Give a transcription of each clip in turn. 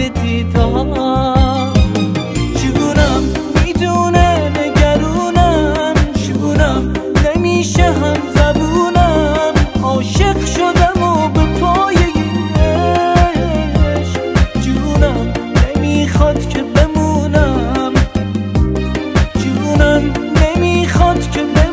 دیدار. جونم میدونه نگرونم، جونم نمیشه هم زبونم، عاشق شدم و به پای عشق. جونم نمیخواد که بمونم، جونم نمیخواد که بمونم.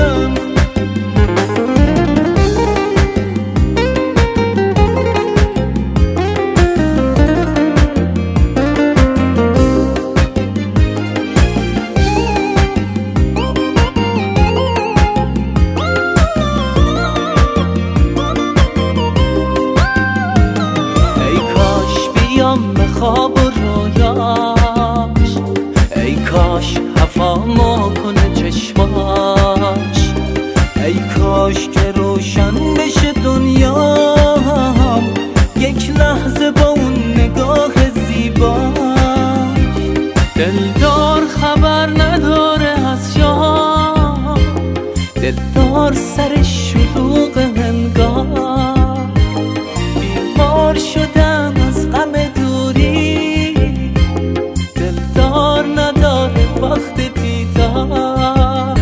به خواب و رویاش، ای کاش حفا کنه چشماش، ای کاش که روشن بشه دنیام یک لحظه با اون نگاه زیباش. دلدار خبر نداره از شام، دلدار سر شلوغ هنگام، بیمار شدم از غم دوری، دلدار نداره وقت دیدار.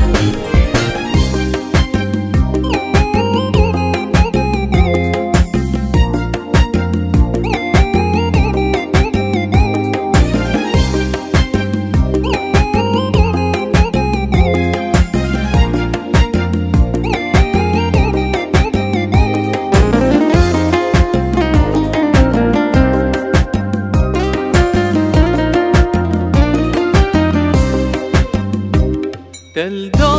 دلدار